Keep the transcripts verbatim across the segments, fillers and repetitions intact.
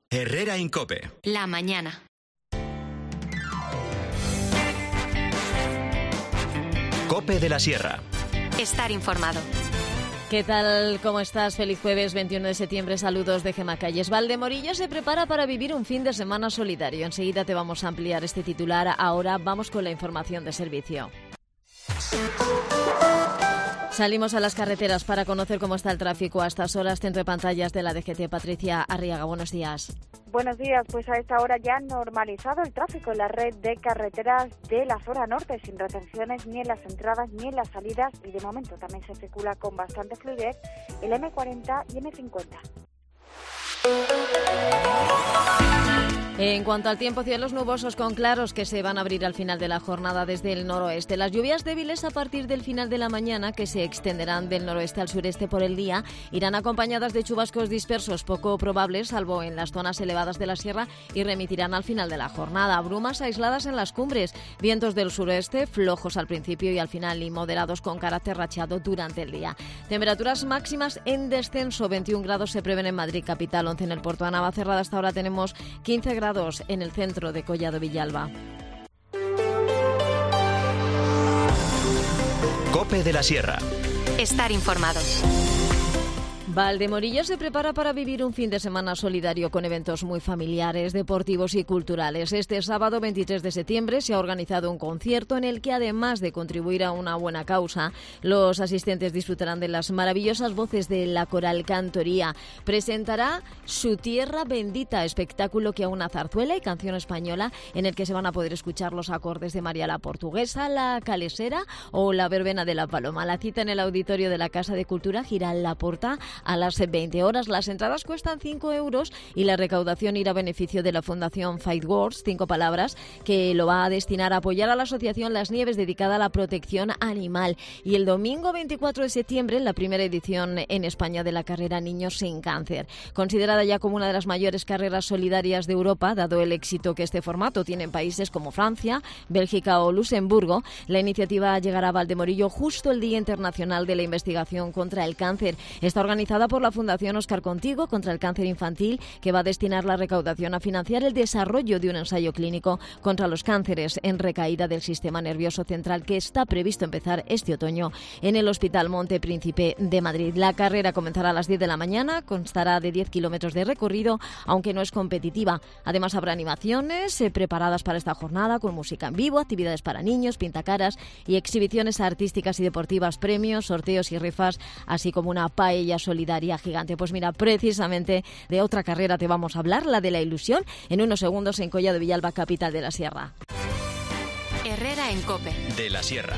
Herrera en COPE. La mañana. COPE de la Sierra. Estar informado. ¿Qué tal? ¿Cómo estás? Feliz jueves veintiuno de septiembre. Saludos de Gemma Calles. Valdemorillo se prepara para vivir un fin de semana solidario. Enseguida te vamos a ampliar este titular. Ahora vamos con la información de servicio. Salimos a las carreteras para conocer cómo está el tráfico a estas horas. Centro de pantallas de la D G T. Patricia Arriaga, buenos días. Buenos días, pues a esta hora ya normalizado el tráfico en la red de carreteras de la zona norte, sin retenciones ni en las entradas ni en las salidas, y de momento también se circula con bastante fluidez el eme cuarenta y eme cincuenta. En cuanto al tiempo, cielos nubosos con claros que se van a abrir al final de la jornada desde el noroeste. Las lluvias débiles a partir del final de la mañana, que se extenderán del noroeste al sureste por el día, irán acompañadas de chubascos dispersos poco probables, salvo en las zonas elevadas de la sierra, y remitirán al final de la jornada. Brumas aisladas en las cumbres, vientos del sureste, flojos al principio y al final, y moderados con carácter rachado durante el día. Temperaturas máximas en descenso, veintiún grados se prevén en Madrid capital, once en el Puerto de Navacerrada. Hasta ahora tenemos quince grados en el centro de Collado Villalba. COPE de la Sierra. Estar informado. Valdemorillo se prepara para vivir un fin de semana solidario con eventos muy familiares, deportivos y culturales. Este sábado veintitrés de septiembre se ha organizado un concierto en el que, además de contribuir a una buena causa, los asistentes disfrutarán de las maravillosas voces de la Coral Cantoría. Presentará Su Tierra Bendita, espectáculo que aúna zarzuela y canción española, en el que se van a poder escuchar los acordes de María la Portuguesa, la Calesera o la Verbena de la Paloma. La cita en el auditorio de la Casa de Cultura Giral Laporta a las veinte horas. Las entradas cuestan cinco euros y la recaudación irá a beneficio de la Fundación Fight Wars, cinco palabras, que lo va a destinar a apoyar a la asociación Las Nieves, dedicada a la protección animal. Y el domingo veinticuatro de septiembre, la primera edición en España de la carrera Niños sin Cáncer. Considerada ya como una de las mayores carreras solidarias de Europa, dado el éxito que este formato tiene en países como Francia, Bélgica o Luxemburgo, la iniciativa llegará a Valdemorillo justo el Día Internacional de la Investigación contra el Cáncer. Está organizada por la Fundación Óscar Contigo contra el cáncer infantil, que va a destinar la recaudación a financiar el desarrollo de un ensayo clínico contra los cánceres en recaída del sistema nervioso central, que está previsto empezar este otoño en el Hospital Monte Príncipe de Madrid. La carrera comenzará a las diez de la mañana, constará de diez kilómetros de recorrido, aunque no es competitiva. Además, habrá animaciones eh, preparadas para esta jornada, con música en vivo, actividades para niños, pintacaras y exhibiciones artísticas y deportivas, premios, sorteos y rifas, así como una paella solidaria gigante. Pues mira, precisamente de otra carrera te vamos a hablar, la de la ilusión, en unos segundos en Collado Villalba, capital de la Sierra. Herrera en COPE. De la Sierra.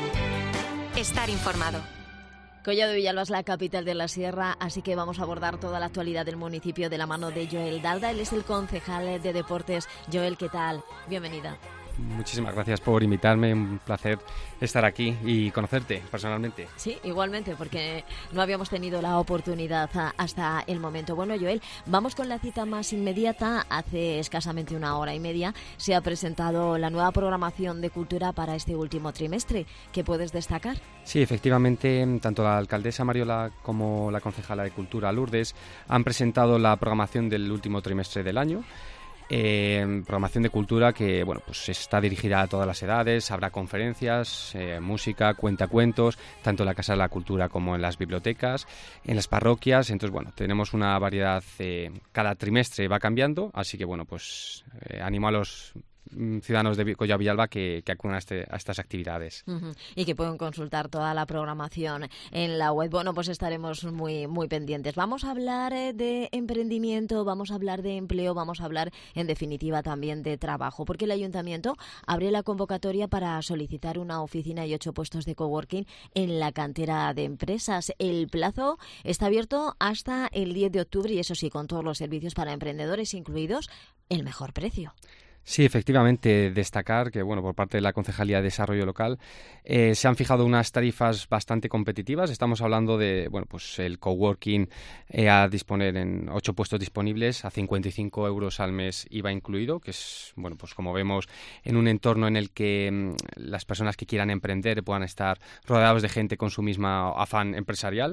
Estar informado. Collado Villalba es la capital de la Sierra, así que vamos a abordar toda la actualidad del municipio de la mano de Joel Dalda. Él es el concejal de deportes. Joel, ¿qué tal? Bienvenida. Muchísimas gracias por invitarme, un placer estar aquí y conocerte personalmente. Sí, igualmente, porque no habíamos tenido la oportunidad hasta el momento. Bueno, Joel, vamos con la cita más inmediata. Hace escasamente una hora y media se ha presentado la nueva programación de cultura para este último trimestre. ¿Qué puedes destacar? Sí, efectivamente, tanto la alcaldesa Mariola como la concejala de Cultura Lourdes han presentado la programación del último trimestre del año. Eh, programación de cultura que bueno pues está dirigida a todas las edades. Habrá conferencias, eh, música, cuentacuentos, tanto en la Casa de la Cultura como en las bibliotecas, en las parroquias. Entonces bueno, tenemos una variedad, eh, cada trimestre va cambiando, así que bueno pues eh, animo a los ciudadanos de Collado Villalba que, que acudan a, este, a estas actividades. Uh-huh. Y que pueden consultar toda la programación en la web. Bueno, pues estaremos muy, muy pendientes. Vamos a hablar eh, de emprendimiento, vamos a hablar de empleo, vamos a hablar, en definitiva, también de trabajo, porque el Ayuntamiento abre la convocatoria para solicitar una oficina y ocho puestos de coworking en la cantera de empresas. El plazo está abierto hasta el diez de octubre y, eso sí, con todos los servicios para emprendedores incluidos, el mejor precio. Sí, efectivamente, destacar que bueno, por parte de la Concejalía de Desarrollo Local eh, se han fijado unas tarifas bastante competitivas. Estamos hablando de bueno, pues el coworking eh, a disponer en ocho puestos disponibles a cincuenta y cinco euros al mes I V A incluido, que es bueno, pues como vemos, en un entorno en el que mmm, las personas que quieran emprender puedan estar rodeados de gente con su misma afán empresarial.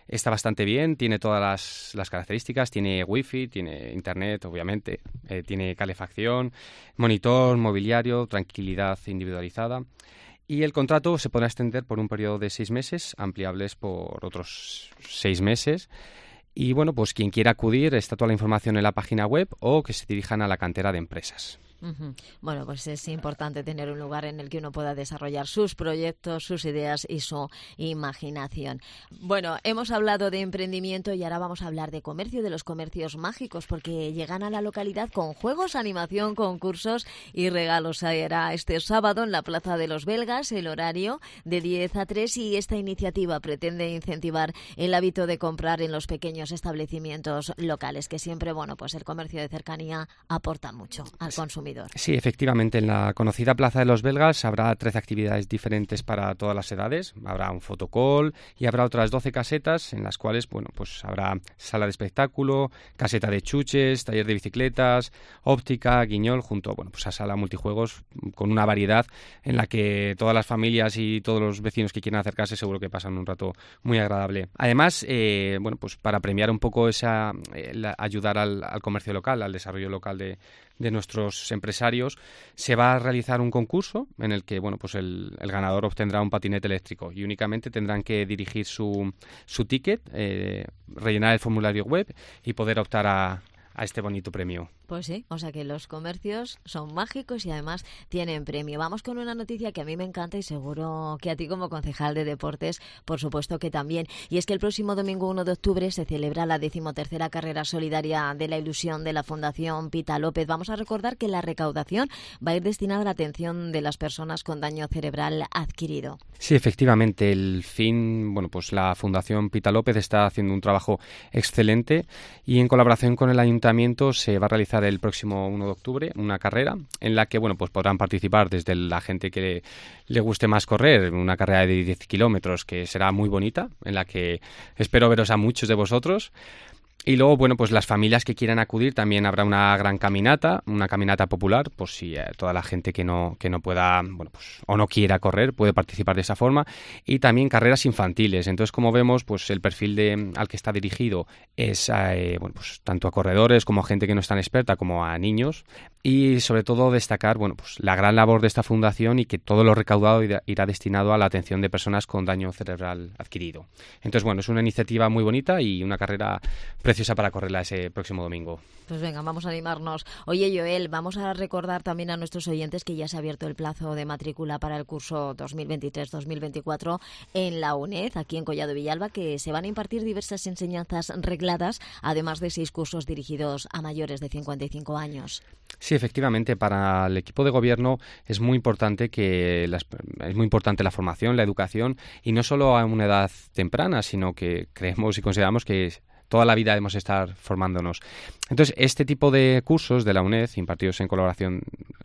está bastante bien, tiene todas las, las características, tiene wifi, tiene internet, obviamente, eh, tiene calefacción, monitor, mobiliario, tranquilidad individualizada. Y el contrato se podrá extender por un periodo de seis meses, ampliables por otros seis meses. Y bueno, pues quien quiera acudir, está toda la información en la página web o que se dirijan a la cantera de empresas. Uh-huh. Bueno, pues es importante tener un lugar en el que uno pueda desarrollar sus proyectos, sus ideas y su imaginación. Bueno, hemos hablado de emprendimiento y ahora vamos a hablar de comercio, de los comercios mágicos, porque llegan a la localidad con juegos, animación, concursos y regalos. Será este sábado en la Plaza de los Belgas, el horario de diez a tres, y esta iniciativa pretende incentivar el hábito de comprar en los pequeños establecimientos locales, que siempre, bueno, pues el comercio de cercanía aporta mucho al consumidor. Sí, efectivamente, en la conocida Plaza de los Belgas habrá trece actividades diferentes para todas las edades. Habrá un fotocall y habrá otras doce casetas en las cuales, bueno, pues habrá sala de espectáculo, caseta de chuches, taller de bicicletas, óptica, guiñol, junto, bueno, pues a sala multijuegos con una variedad en la que todas las familias y todos los vecinos que quieran acercarse seguro que pasan un rato muy agradable. Además, eh, bueno, pues para premiar un poco esa, eh, la, ayudar al, al comercio local, al desarrollo local de de nuestros empresarios, se va a realizar un concurso en el que, bueno, pues el, el ganador obtendrá un patinete eléctrico y únicamente tendrán que dirigir su, su ticket, eh, rellenar el formulario web y poder optar a, a este bonito premio. Pues sí, o sea que los comercios son mágicos y además tienen premio. Vamos con una noticia que a mí me encanta y seguro que a ti como concejal de deportes, por supuesto que también. Y es que el próximo domingo uno de octubre se celebra la decimotercera carrera solidaria de la ilusión de la Fundación Pita López. Vamos a recordar que la recaudación va a ir destinada a la atención de las personas con daño cerebral adquirido. Sí, efectivamente, el fin, bueno, pues la Fundación Pita López está haciendo un trabajo excelente y en colaboración con el Ayuntamiento se va a realizar el próximo uno de octubre una carrera en la que, bueno, pues podrán participar desde la gente que le, le guste más correr, una carrera de diez kilómetros que será muy bonita, en la que espero veros a muchos de vosotros. Y luego, bueno, pues las familias que quieran acudir, también habrá una gran caminata, una caminata popular, por si eh, toda la gente que no que no pueda, bueno, pues o no quiera correr, puede participar de esa forma. Y también carreras infantiles. Entonces, como vemos, pues el perfil de al que está dirigido es eh, bueno, pues tanto a corredores como a gente que no es tan experta, como a niños. Y sobre todo destacar, bueno, pues la gran labor de esta fundación y que todo lo recaudado irá, irá destinado a la atención de personas con daño cerebral adquirido. Entonces, bueno, es una iniciativa muy bonita y una carrera preciosa para correrla ese próximo domingo. Pues venga, vamos a animarnos. Oye, Joel, vamos a recordar también a nuestros oyentes que ya se ha abierto el plazo de matrícula para el curso dos mil veintitrés dos mil veinticuatro en la UNED, aquí en Collado Villalba, que se van a impartir diversas enseñanzas regladas, además de seis cursos dirigidos a mayores de cincuenta y cinco años. Sí, efectivamente, para el equipo de gobierno es muy importante que las, es muy importante la formación, la educación, y no solo a una edad temprana, sino que creemos y consideramos que toda la vida debemos estar formándonos. Entonces, este tipo de cursos de la UNED, impartidos en colaboración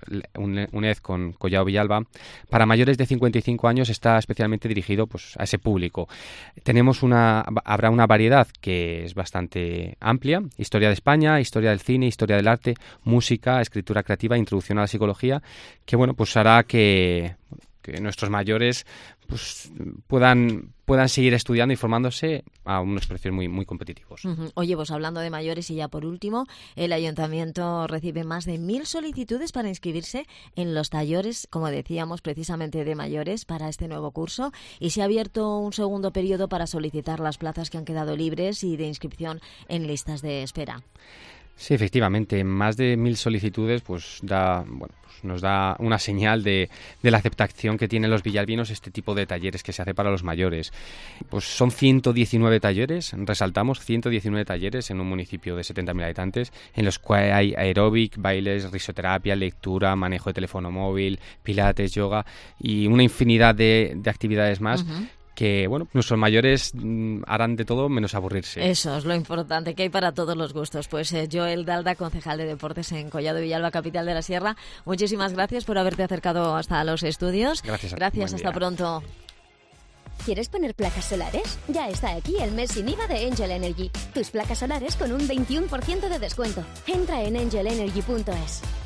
UNED con Collado Villalba, para mayores de cincuenta y cinco años está especialmente dirigido pues a ese público. Tenemos una, habrá una variedad que es bastante amplia: historia de España, historia del cine, historia del arte, música, escritura creativa, introducción a la psicología, que bueno, pues hará que que nuestros mayores pues puedan puedan seguir estudiando y formándose a unos precios muy muy competitivos. Uh-huh. Oye, pues hablando de mayores y ya por último, el Ayuntamiento recibe más de mil solicitudes para inscribirse en los talleres, como decíamos, precisamente de mayores para este nuevo curso, y se ha abierto un segundo periodo para solicitar las plazas que han quedado libres y de inscripción en listas de espera. Sí, efectivamente, más de mil solicitudes pues da bueno pues nos da una señal de, de la aceptación que tienen los villalbinos este tipo de talleres que se hace para los mayores. Pues son ciento diecinueve talleres, resaltamos, ciento diecinueve talleres en un municipio de setenta mil habitantes, en los cuales hay aeróbic, bailes, risoterapia, lectura, manejo de teléfono móvil, pilates, yoga y una infinidad de, de actividades más. Uh-huh. Que, bueno, nuestros mayores mmm, harán de todo menos aburrirse. Eso es lo importante, que hay para todos los gustos. Pues eh, Joel Dalda, concejal de Deportes en Collado Villalba, capital de la Sierra, muchísimas gracias por haberte acercado hasta los estudios. Gracias. Gracias, hasta pronto. ¿Quieres poner placas solares? Ya está aquí el mes sin I V A de Angel Energy. Tus placas solares con un veintiuno por ciento de descuento. Entra en angel energy punto es.